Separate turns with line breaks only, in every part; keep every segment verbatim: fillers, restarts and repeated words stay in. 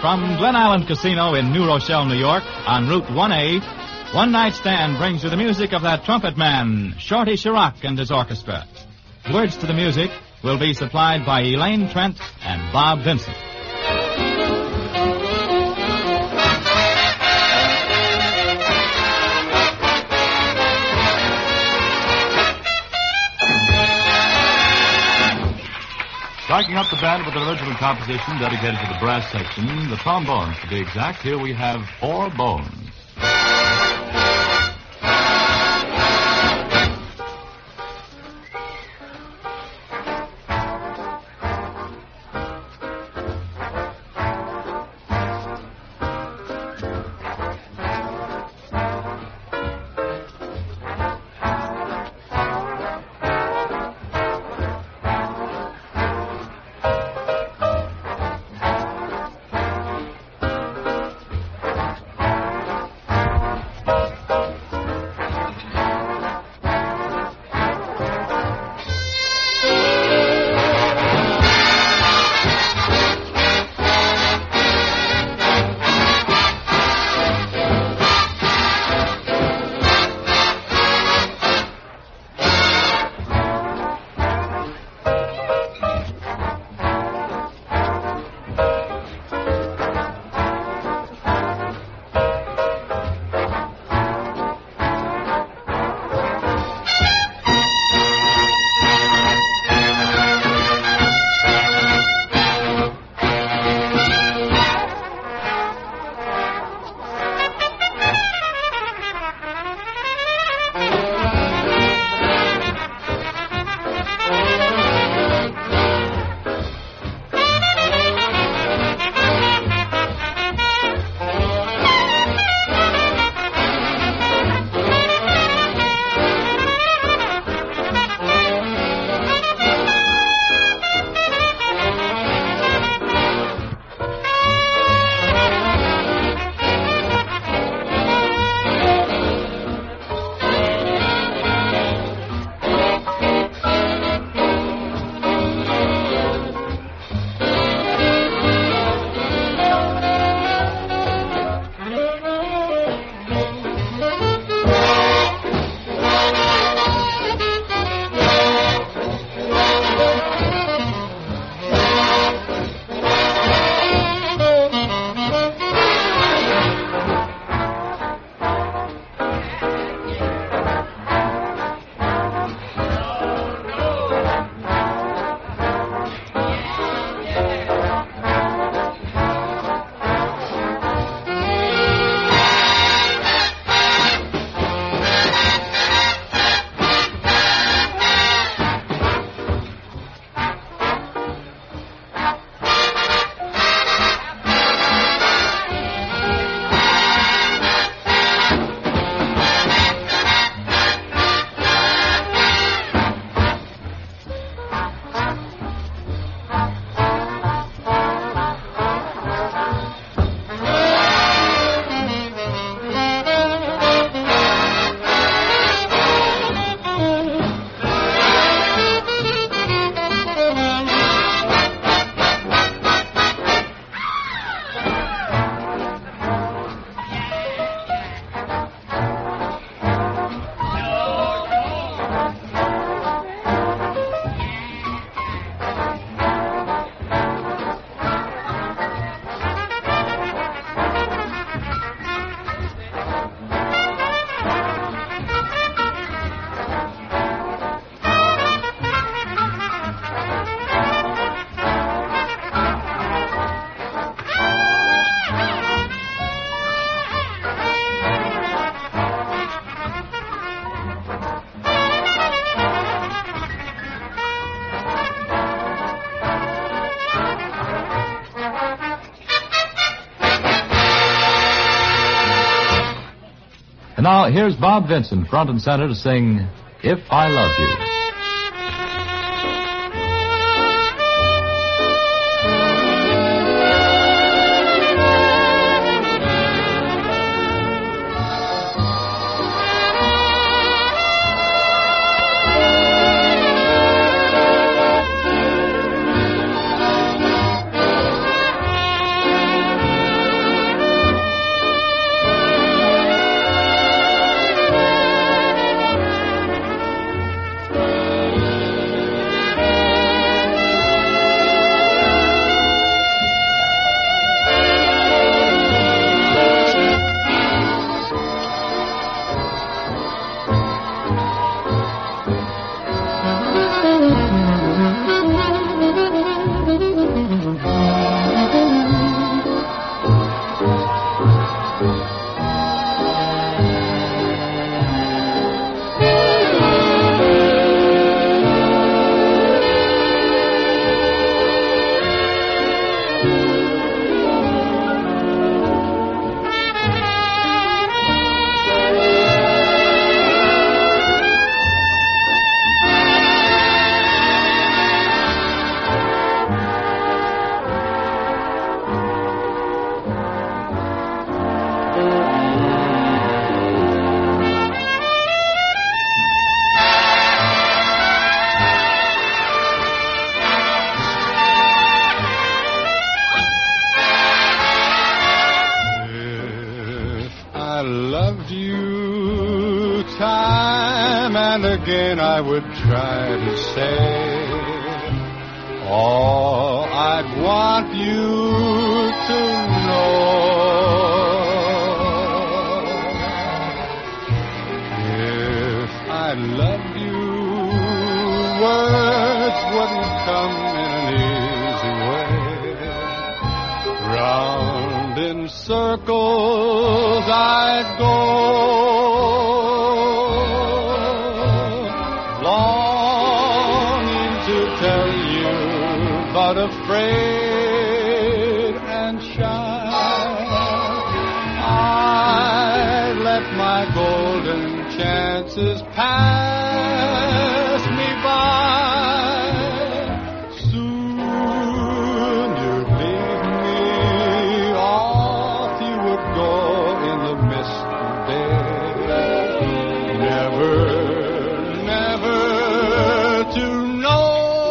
From Glen Island Casino in New Rochelle, New York, on Route one A, One Night Stand brings you the music of that trumpet man, Shorty Chirac and his orchestra. Words to the music will be supplied by Elaine Trent and Bob Vincent.
Striking up the band with an original composition dedicated to the brass section, the trombones to be exact. Here we have Four Bones. Now, here's Bob Vincent, front and center, to sing If I Love You.
again I would try to say all I'd want you to know. If I loved you, words wouldn't come in an easy way. Round in circles I'd go, longing to tell you, but afraid and shy. I let my golden chances pass me by. Soon you'd leave me, off you would go in the misty day. Never, never to know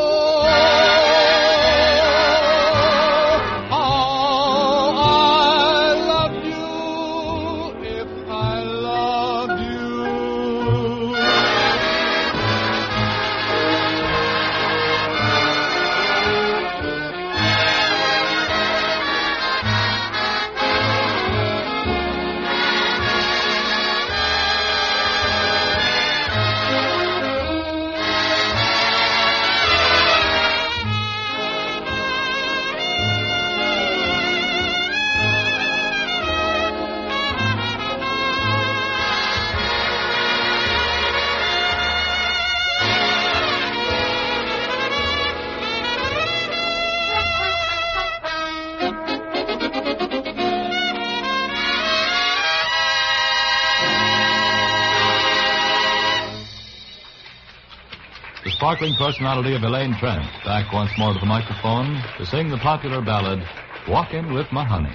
how I loved you if I loved you.
The sparkling personality of Elaine Trent, back once more to the microphone to sing the popular ballad, Walkin' with My Honey.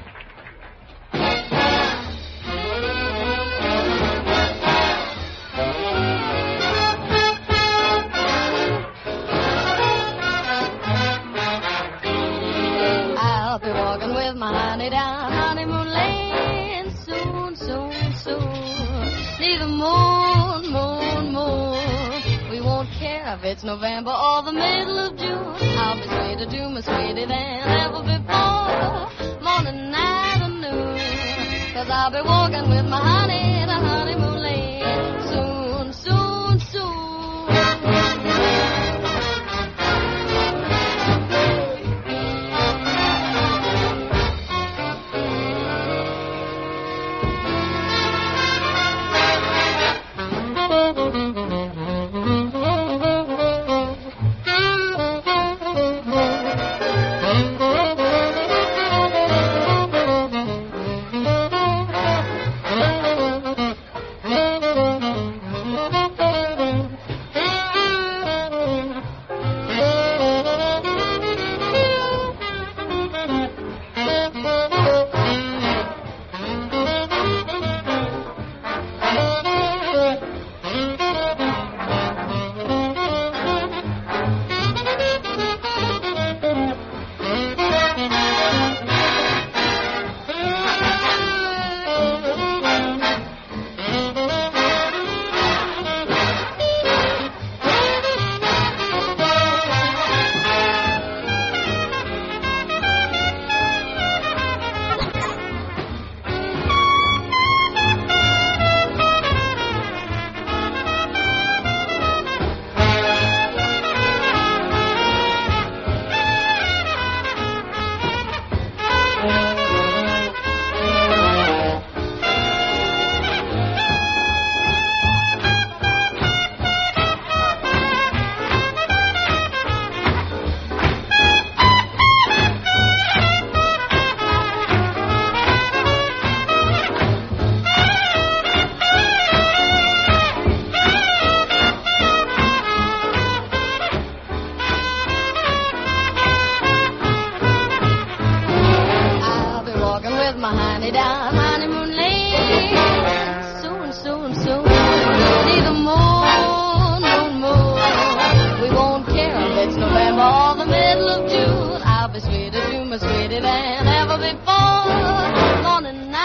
I'll be walking with my honey down honeymoon lane soon, soon, soon. Neither moon, moon, moon. We won't care if it's November or the middle of June. I'll be sweeter to my sweetie than ever before, morning, night, and noon. Cause I'll be walking with my honey down honeymoon lane soon, soon, soon.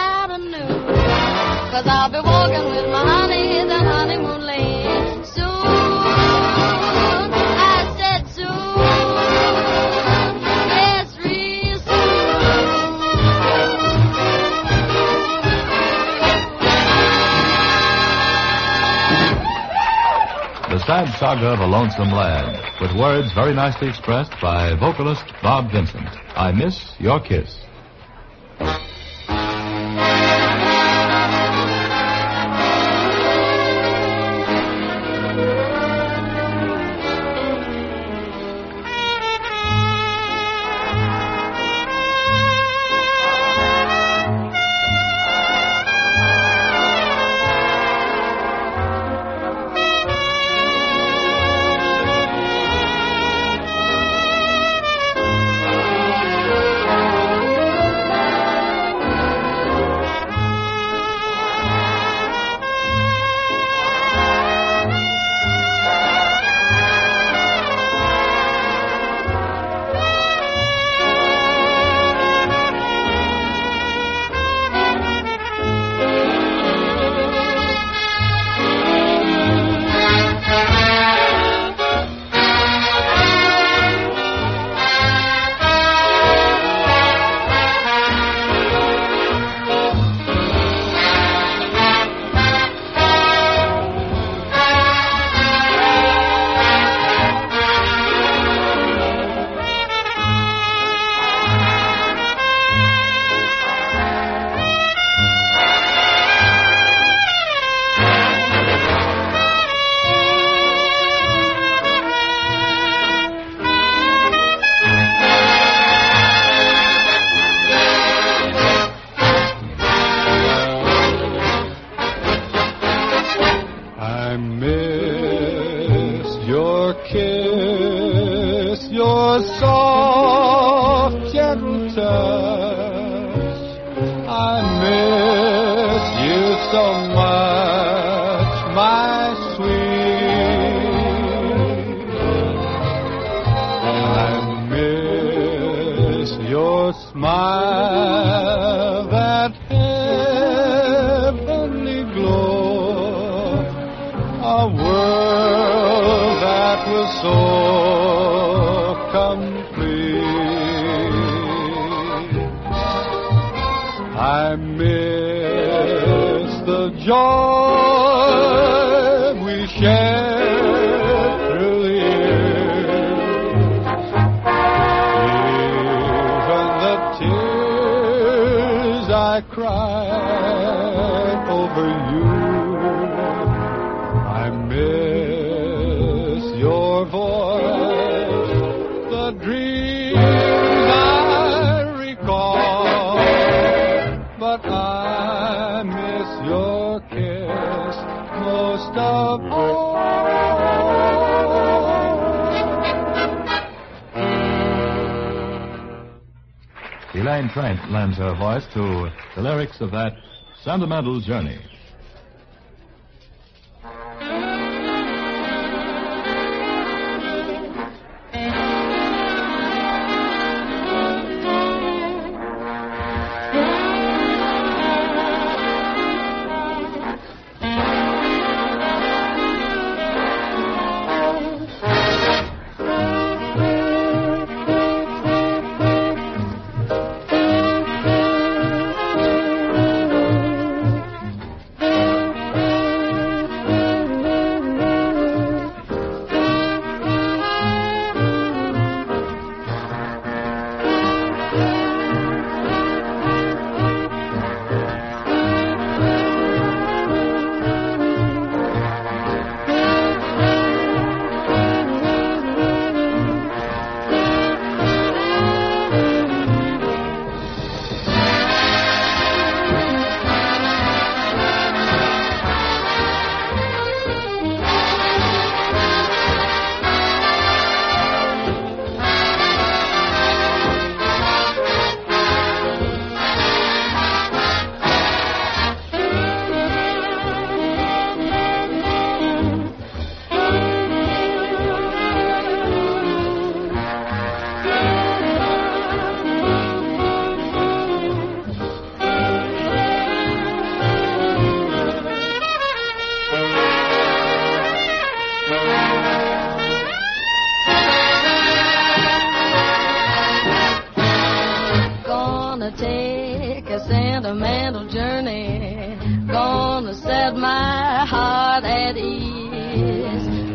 Cause I'll be walking with my honey, the honeymoon lane soon.
sad saga of a lonesome lad, with words very nicely expressed by vocalist Bob Vincent. I Miss Your Kiss. Elaine Trent lends her voice to the lyrics of that sentimental journey.
sentimental journey, gonna set my heart at ease.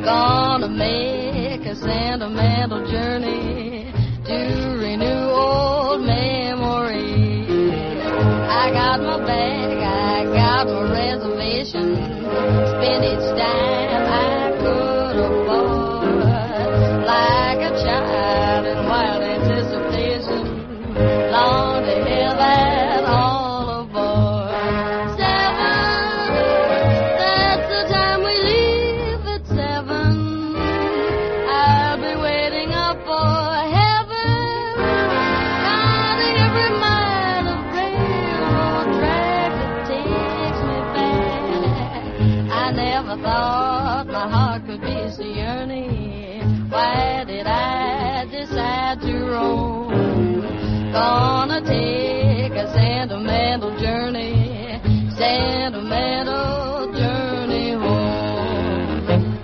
Gonna make a sentimental journey to renew old memories. I got my bag, I got my reservation. Spend each dime I could afford, like a child in wild anticipation. Long to hear that all aboard. Seven, that's the time we leave at seven. I'll be waiting up for heaven, counting every mile of railroad track that takes me back. I never thought my heart could be so yearning. Why did I decide to roam? Gonna take a sentimental journey, sentimental journey home.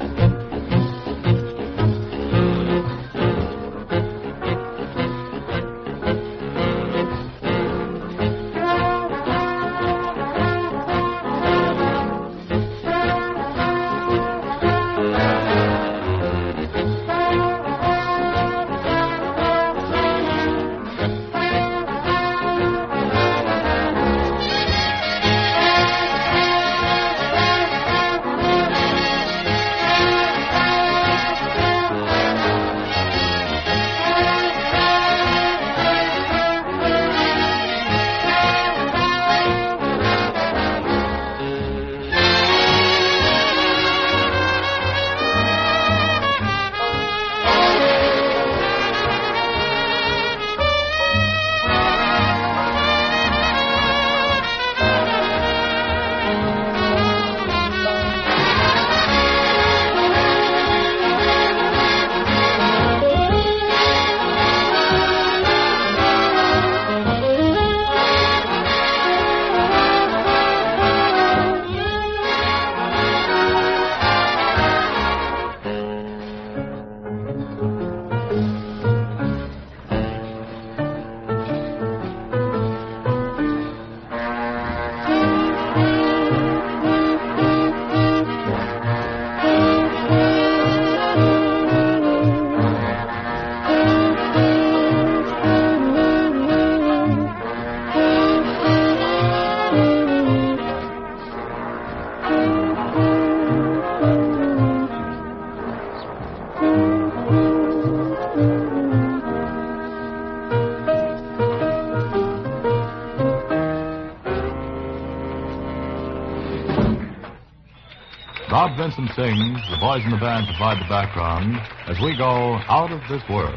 Bob Vincent sings, the boys in the band provide the background as we go out of this world.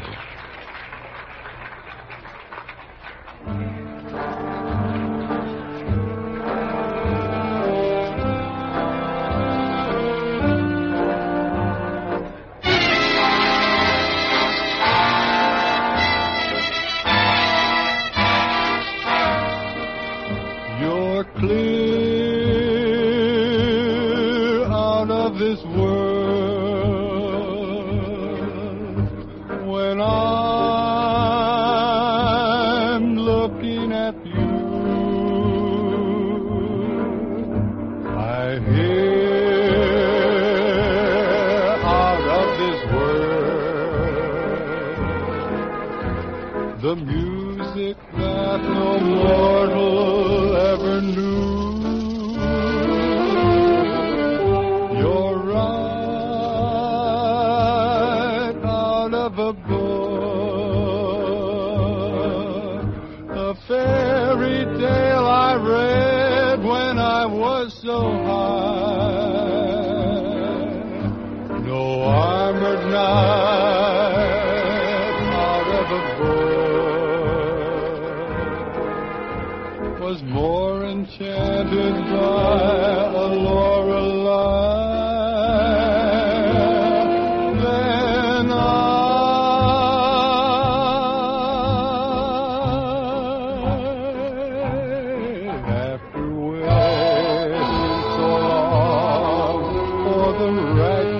You're clear out of this world when I'm looking at you. I hear out of this world the music that no mortal ever knew. You're right out of a book, a fairy tale I read when I was so high. No armored knight out of a book was more enchanted by a Lorelei than I. After waiting so long for the right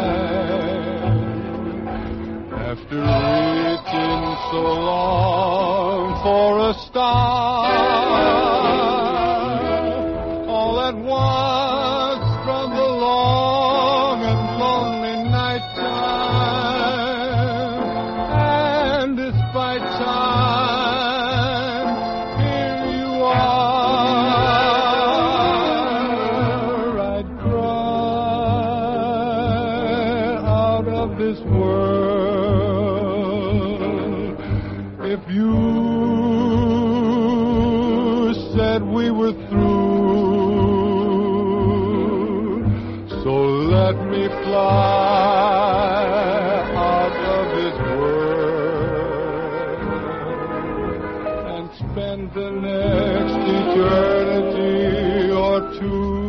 time, after reaching so long for a star, all at once from the long and lonely spend the next eternity or two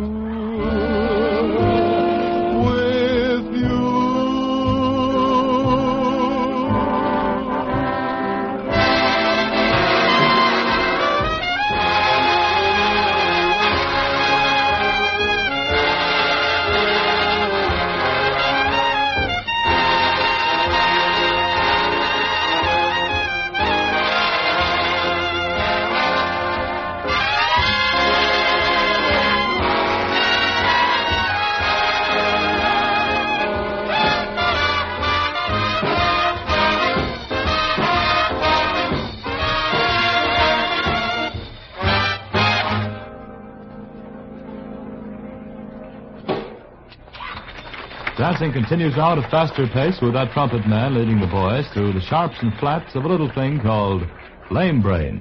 with you.
Dancing continues now at a faster pace with that trumpet man leading the boys through the sharps and flats of a little thing called Lame Brain.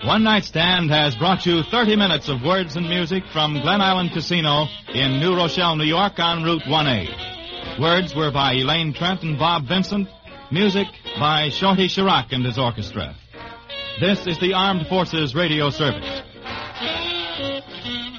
One Night Stand has brought you thirty minutes of words and music from Glen Island Casino in New Rochelle, New York on Route one A. Words were by Elaine Trent and Bob Vincent. Music by Shorty Chirac and his orchestra. This is the Armed Forces Radio Service.